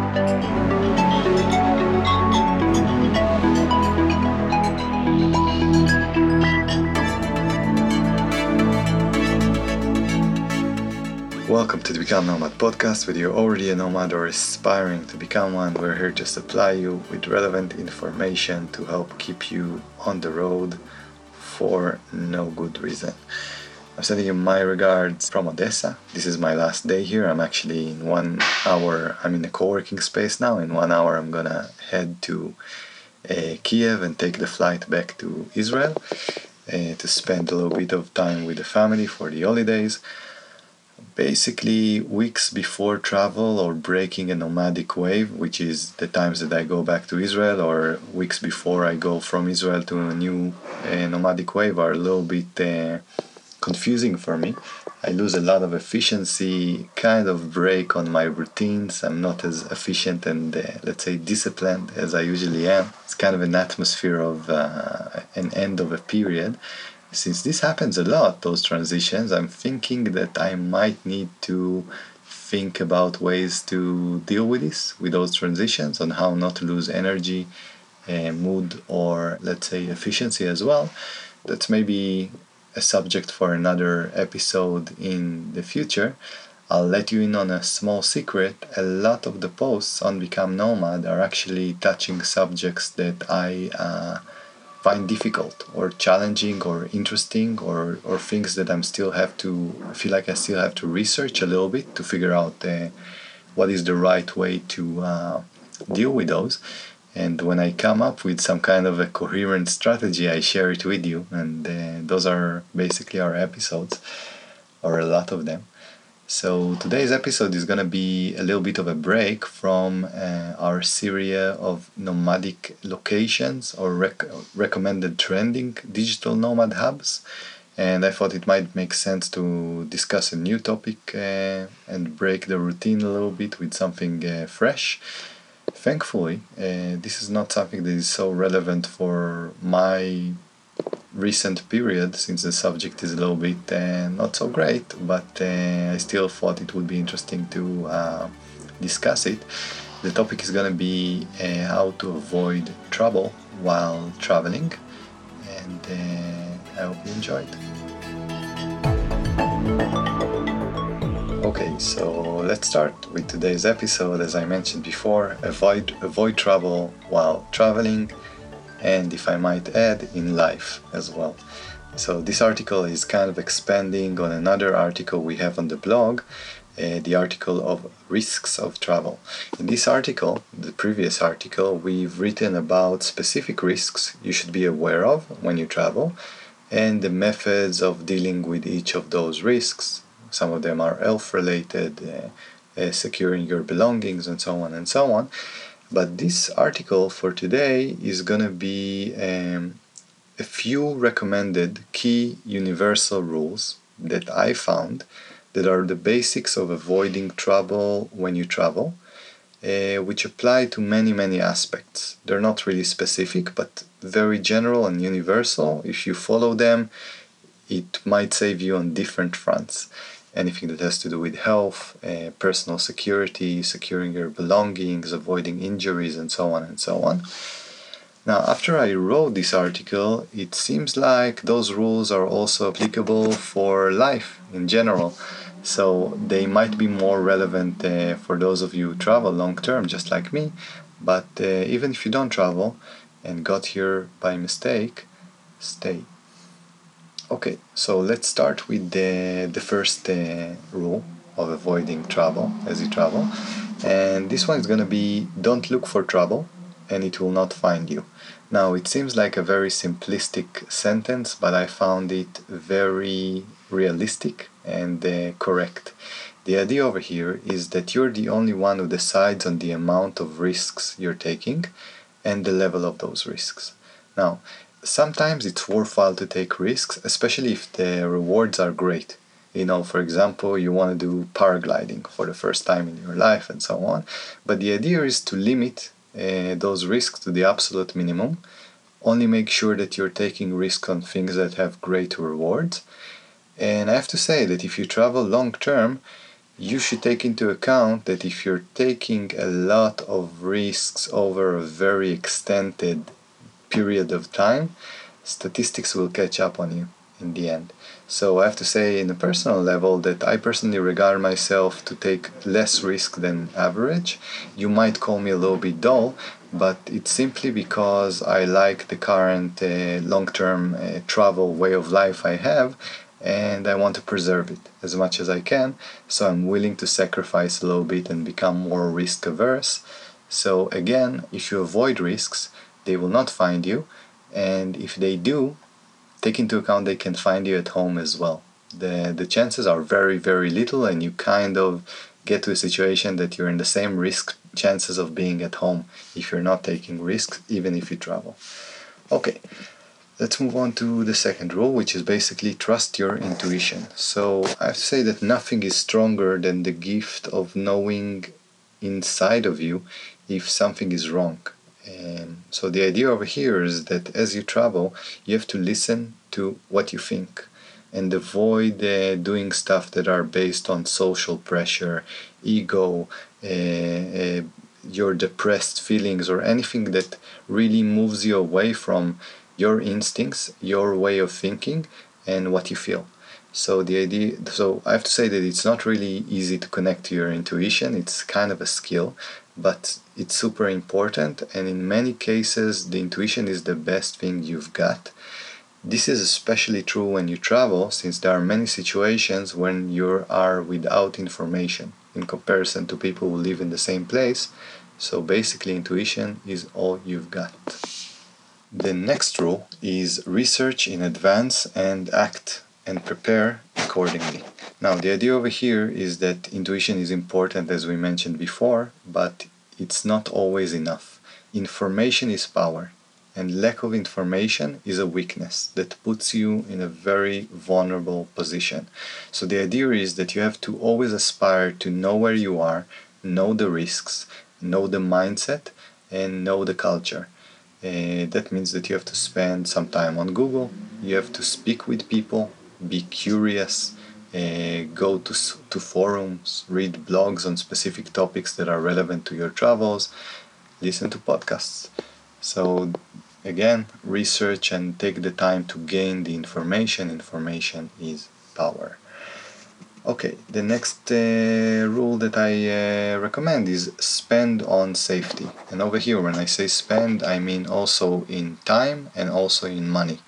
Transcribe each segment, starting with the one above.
Welcome to the Become Nomad podcast. Whether you're already a nomad or aspiring to become one, we're here to supply you with relevant information to help keep you on the road for no good reason. I'm sending you my regards from Odessa. This is my last day here. I'm actually in 1 hour. I'm in a co-working space now. In 1 hour, I'm gonna head to Kiev and take the flight back to Israel to spend a little bit of time with the family for the holidays. Basically, weeks before travel or breaking a nomadic wave, which is the times that I go back to Israel, or weeks before I go from Israel to a new nomadic wave, are a little bit confusing for me. I lose a lot of efficiency, kind of break on my routines. I'm not as efficient and, let's say, disciplined as I usually am. It's kind of an atmosphere of an end of a period. Since this happens a lot, those transitions, I'm thinking that I might need to think about ways to deal with this, with those transitions, on how not to lose energy, mood, or let's say efficiency as well. That's maybe a subject for another episode in the future. I'll let you in on a small secret. A lot of the posts on Become Nomad are actually touching subjects that I find difficult or challenging or interesting, or things that I feel like I still have to research a little bit to figure out what is the right way to deal with those. And when I come up with some kind of a coherent strategy, I share it with you, and those are basically our episodes, or a lot of them. So today's episode is going to be a little bit of a break from our series of nomadic locations or recommended trending digital nomad hubs. And I thought it might make sense to discuss a new topic and break the routine a little bit with something fresh. Thankfully, this is not something that is so relevant for my recent period, since the subject is a little bit not so great, but I still thought it would be interesting to discuss it. The topic is going to be how to avoid trouble while traveling, and I hope you enjoy it. Okay, so let's start with today's episode. As I mentioned before, avoid trouble while traveling, and if I might add, in life as well. So this article is kind of expanding on another article we have on the blog, the article of risks of travel. In this article, the previous article, we've written about specific risks you should be aware of when you travel, and the methods of dealing with each of those risks. Some of them are health related, securing your belongings, and so on and so on. But this article for today is going to be a few recommended key universal rules that I found that are the basics of avoiding trouble when you travel, which apply to many aspects. They're not really specific, but very general and universal. If you follow them, it might save you on different fronts. Anything that has to do with health, personal security, securing your belongings, avoiding injuries, and so on and so on. Now, after I wrote this article, it seems like those rules are also applicable for life in general. So they might be more relevant for those of you who travel long term, just like me. But even if you don't travel and got here by mistake, stay. Okay, so let's start with the first rule of avoiding trouble as you travel. And this one is going to be, don't look for trouble and it will not find you. Now, it seems like a very simplistic sentence, but I found it very realistic and correct. The idea over here is that you're the only one who decides on the amount of risks you're taking and the level of those risks. Now, sometimes it's worthwhile to take risks, especially if the rewards are great. For example, you want to do paragliding for the first time in your life and so on. But the idea is to limit those risks to the absolute minimum. Only make sure that you're taking risks on things that have great rewards. And I have to say that if you travel long term, you should take into account that if you're taking a lot of risks over a very extended period of time, statistics will catch up on you in the end. So I have to say, in a personal level, that I personally regard myself to take less risk than average. You might call me a little bit dull, but it's simply because I like the current long-term travel way of life I have, and I want to preserve it as much as I can. So I'm willing to sacrifice a little bit and become more risk averse. So again, if you avoid risks, they will not find you, and if they do, take into account they can find you at home as well. The chances are very, very little, and you kind of get to a situation that you're in the same risk chances of being at home if you're not taking risks, even if you travel. Okay, let's move on to the second rule, which is basically trust your intuition. So I have to say that nothing is stronger than the gift of knowing inside of you if something is wrong. So the idea over here is that as you travel, you have to listen to what you think and avoid doing stuff that are based on social pressure, ego, your depressed feelings, or anything that really moves you away from your instincts, your way of thinking, and what you feel. So I have to say that it's not really easy to connect to your intuition. It's kind of a skill, but it's super important, and in many cases the intuition is the best thing you've got. This is especially true when you travel, since there are many situations when you are without information in comparison to people who live in the same place. So basically intuition is all you've got. The next rule is research in advance and act and prepare accordingly. Now, the idea over here is that intuition is important, as we mentioned before, but it's not always enough. Information is power, and lack of information is a weakness that puts you in a very vulnerable position. So the idea is that you have to always aspire to know where you are, know the risks, know the mindset, and know the culture. That means that you have to spend some time on Google, you have to speak with people, be curious, go to forums, read blogs on specific topics that are relevant to your travels, listen to podcasts. So again, research and take the time to gain the information. Information is power. Okay, the next rule that I recommend is spend on safety. And over here, when I say spend, I mean also in time and also in money.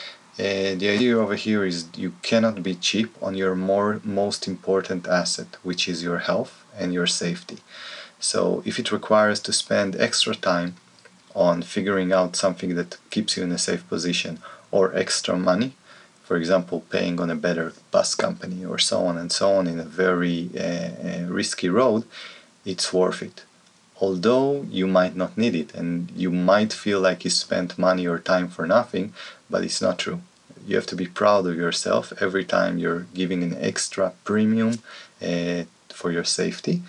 The idea over here is you cannot be cheap on your most important asset, which is your health and your safety. So if it requires to spend extra time on figuring out something that keeps you in a safe position, or extra money, for example, paying on a better bus company or so on and so on in a very risky road, it's worth it. Although you might not need it and you might feel like you spent money or time for nothing, but it's not true. You have to be proud of yourself every time you're giving an extra premium for your safety.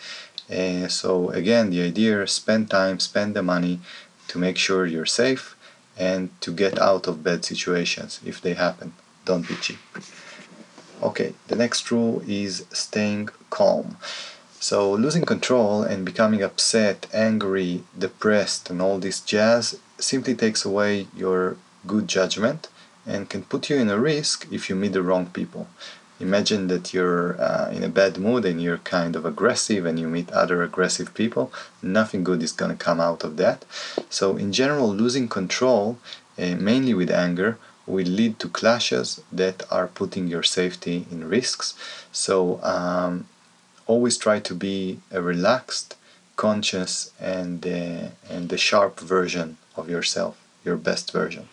So again, the idea is spend time, spend the money to make sure you're safe and to get out of bad situations if they happen. Don't be cheap. Okay, the next rule is staying calm. So losing control and becoming upset, angry, depressed, and all this jazz simply takes away your good judgment and can put you in a risk if you meet the wrong people. Imagine that you're in a bad mood and you're kind of aggressive and you meet other aggressive people. Nothing good is going to come out of that. So in general, losing control, mainly with anger, will lead to clashes that are putting your safety in risks. So always try to be a relaxed, conscious, and the sharp version of yourself, your best version.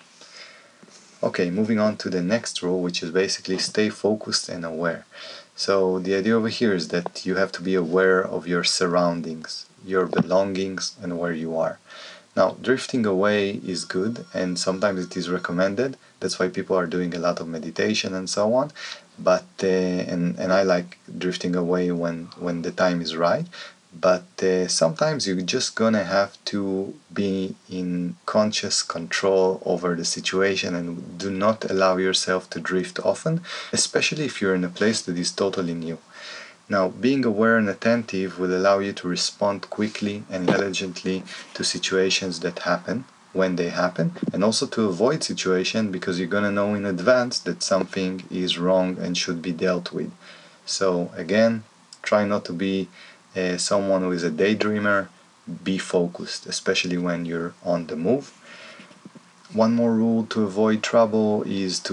Okay, moving on to the next rule, which is basically stay focused and aware. So the idea over here is that you have to be aware of your surroundings, your belongings, and where you are. Now, drifting away is good, and sometimes it is recommended. That's why people are doing a lot of meditation and so on. But and I like drifting away when the time is right. But sometimes you're just gonna have to be in conscious control over the situation and do not allow yourself to drift often, especially if you're in a place that is totally new. Now, being aware and attentive will allow you to respond quickly and intelligently to situations that happen when they happen, and also to avoid situation because you're going to know in advance that something is wrong and should be dealt with. So again, try not to be someone who is a daydreamer. Be focused, especially when you're on the move. One more rule to avoid trouble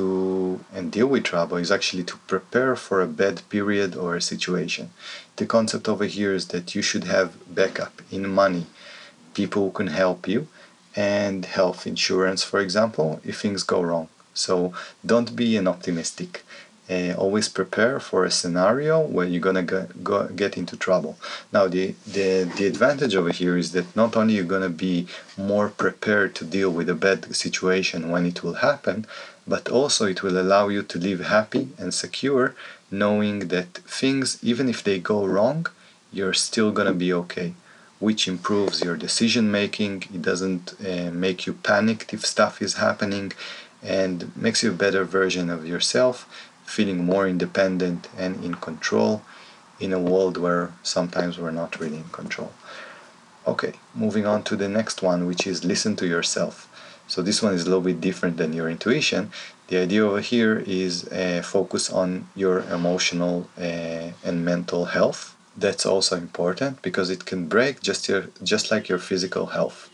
and deal with trouble is actually to prepare for a bad period or a situation. The concept over here is that you should have backup in money, people who can help you, and health insurance, for example, if things go wrong. So don't be an optimistic. Always prepare for a scenario where you're gonna get into trouble. Now, the advantage over here is that not only you're gonna be more prepared to deal with a bad situation when it will happen, but also it will allow you to live happy and secure, knowing that things, even if they go wrong, you're still gonna be okay, which improves your decision making. It doesn't make you panicked if stuff is happening, and makes you a better version of yourself, feeling more independent and in control in a world where sometimes we're not really in control. Okay, moving on to the next one, which is listen to yourself. So this one is a little bit different than your intuition. The idea over here is focus on your emotional and mental health. That's also important because it can break just like your physical health.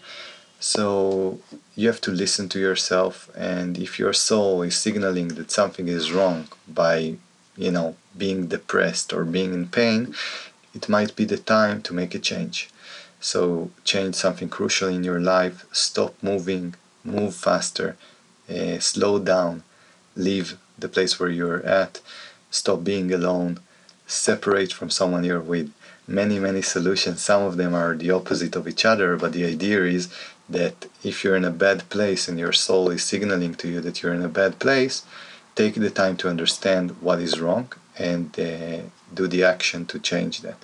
So you have to listen to yourself, and if your soul is signaling that something is wrong by, being depressed or being in pain, it might be the time to make a change. So change something crucial in your life, stop moving, move faster, slow down, leave the place where you're at, stop being alone, separate from someone you're with. Many solutions. Some of them are the opposite of each other, but the idea is that if you're in a bad place and your soul is signaling to you that you're in a bad place, take the time to understand what is wrong and do the action to change that.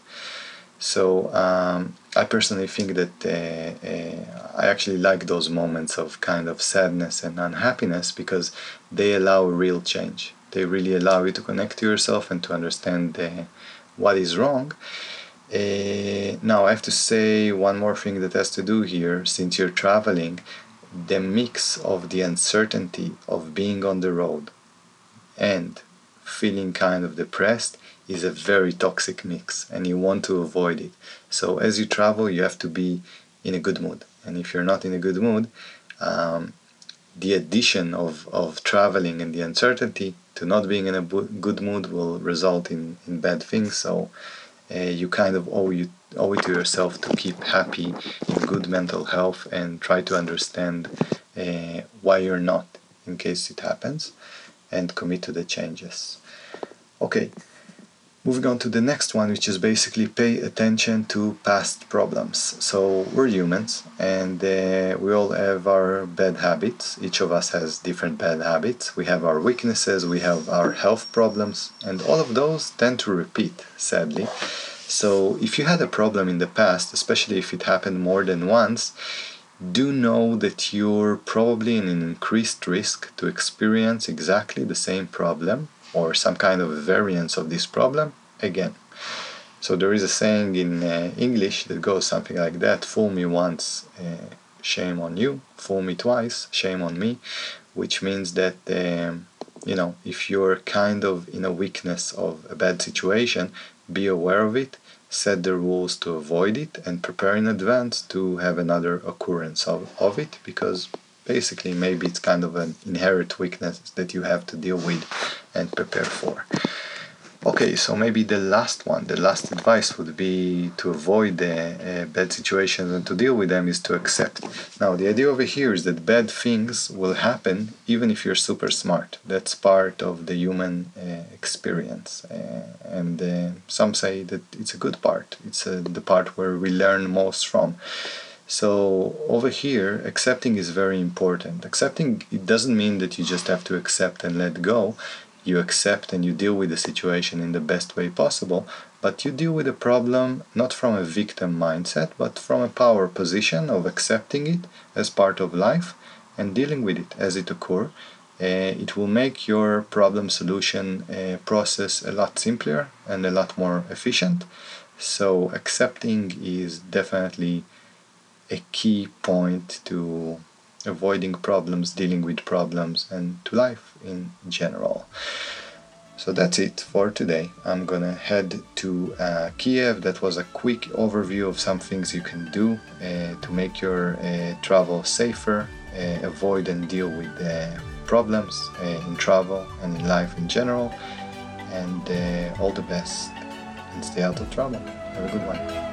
So I personally think that I actually like those moments of kind of sadness and unhappiness because they allow real change. They really allow you to connect to yourself and to understand what is wrong. Now I have to say one more thing that has to do here. Since you're traveling, the mix of the uncertainty of being on the road and feeling kind of depressed is a very toxic mix, and you want to avoid it. So as you travel, you have to be in a good mood, and if you're not in a good mood, the addition of traveling and the uncertainty to not being in a good mood will result in bad things. So you kind of owe it to yourself to keep happy, in good mental health, and try to understand why you're not, in case it happens, and commit to the changes. Okay, moving on to the next one, which is basically pay attention to past problems. So we're humans, and we all have our bad habits. Each of us has different bad habits. We have our weaknesses, we have our health problems, and all of those tend to repeat, sadly. So if you had a problem in the past, especially if it happened more than once, do know that you're probably in an increased risk to experience exactly the same problem or some kind of variance of this problem again. So there is a saying in English that goes something like that: fool me once, shame on you; fool me twice, shame on me. Which means that if you're kind of in a weakness of a bad situation, be aware of it, set the rules to avoid it, and prepare in advance to have another occurrence of it, because basically maybe it's kind of an inherent weakness that you have to deal with and prepare for. Okay, so maybe the last advice would be to avoid bad situations and to deal with them is to accept. Now, the idea over here is that bad things will happen even if you're super smart. That's part of the human experience. And some say that it's a good part. It's the part where we learn most from. So over here, accepting is very important. Accepting, it doesn't mean that you just have to accept and let go. You accept and you deal with the situation in the best way possible, but you deal with the problem not from a victim mindset, but from a power position of accepting it as part of life and dealing with it as it occurs, it will make your problem solution process a lot simpler and a lot more efficient. So accepting is definitely a key point to avoiding problems, dealing with problems, and to life in general. So that's it for today. I'm gonna head to Kiev. That was a quick overview of some things you can do to make your travel safer, avoid and deal with problems in travel and in life in general. And all the best, and stay out of trouble. Have a good one.